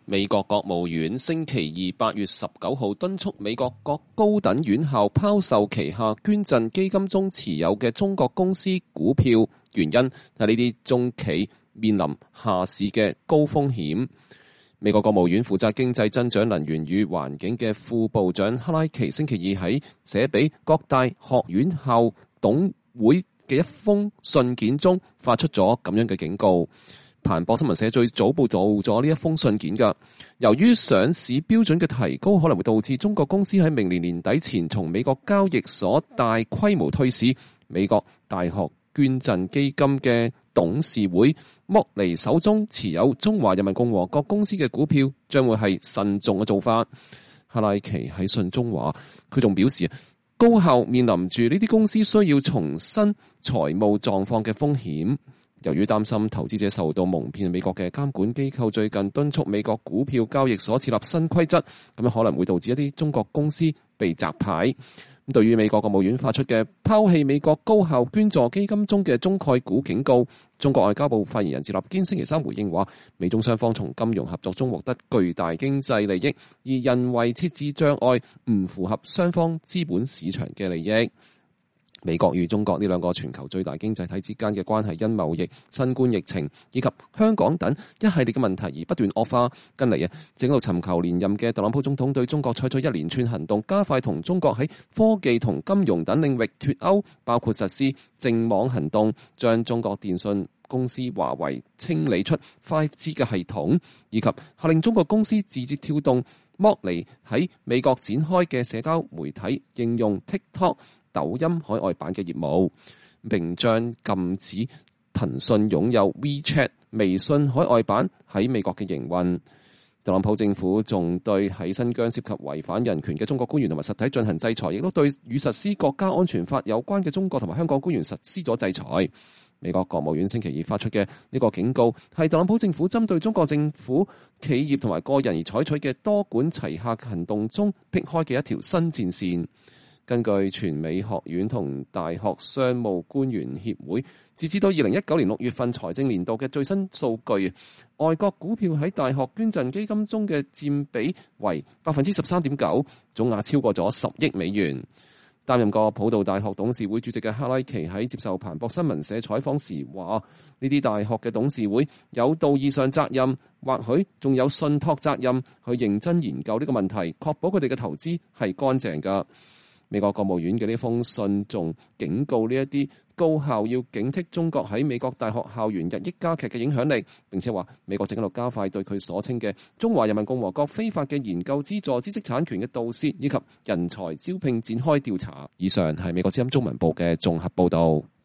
美國國務院星期二8月19號敦促美國各高等院校拋售旗下捐贈基金中持有嘅中國公司股票，原因係呢啲中企面臨下市嘅高風險。美國國務院負責經濟增長、能源與環境嘅副部長克拉奇星期二喺寫俾各大學院校董會嘅一封信件中發出咗咁樣嘅警告。彭博新聞社最早報道咗呢一封信件㗎。由於上市標準嘅提高，可能會導致中國公司喺明年年底前從美國交易所大規模退市。美國大學捐贈基金嘅董事會莫尼手中持有中華人民共和國公司嘅股票，將會係慎重嘅做法。克拉奇喺信中話，佢仲表示，高校面臨住呢啲公司需要重新財務狀況嘅風險。由於擔心投資者受到蒙騙，美國嘅監管機構最近敦促美國股票交易所設立新規則，咁樣可能會導致一啲中國公司被摘牌。咁對於美國國務院發出嘅拋棄美國高校捐助基金中嘅中概股警告，中國外交部發言人趙立堅星期三回應話，美中雙方從金融合作中獲得巨大經濟利益，而人為設置障礙唔符合雙方資本市場嘅利益。美國與中國呢兩個全球最大經濟體之間嘅關係因貿易、新冠疫情以及香港等一系列嘅問題而不斷惡化。近嚟正喺度尋求連任嘅特朗普總統對中國採取一連串行動，加快同中國喺科技同金融等領域脫鈎，包括實施淨網行動，將中國電信公司華為清理出 5G 嘅系統，以及下令中國公司字節跳動剝離喺美國展開嘅社交媒體應用 TikTok、抖音海外版嘅業務，並將禁止騰訊擁有 WeChat 微信海外版喺美國嘅營運。特朗普政府仲對喺新疆涉及違反人權嘅中國官員同埋實體進行制裁，亦都對與實施國家安全法有關嘅中國同埋香港官員實施咗制裁。美國國務院星期二發出嘅呢個警告，係特朗普政府針對中國政府、企業同埋個人而採取嘅多管齊下行動中闢開嘅一條新戰線。根據全美學院同大學商務官員協會截至到2019年6月份財政年度嘅最新數據，外國股票喺大學捐贈基金中嘅佔比為 13.9%， 總額超過咗10億美元。擔任過普渡大學董事會主席嘅克拉奇喺接受彭博新聞社採訪時話，呢啲大學嘅董事會有道義上責任，或許仲有信託責任去認真研究呢個問題，確保佢哋嘅投資係乾淨㗎。美國國務院嘅呢封信仲警告呢一啲高校要警惕中國喺美國大學校園日益加劇嘅影響力，並且話美國正喺度加快對佢所稱嘅中華人民共和國非法嘅研究資助知識產權嘅盜竊以及人才招聘展開調查。以上係美國之音中文部嘅綜合報導。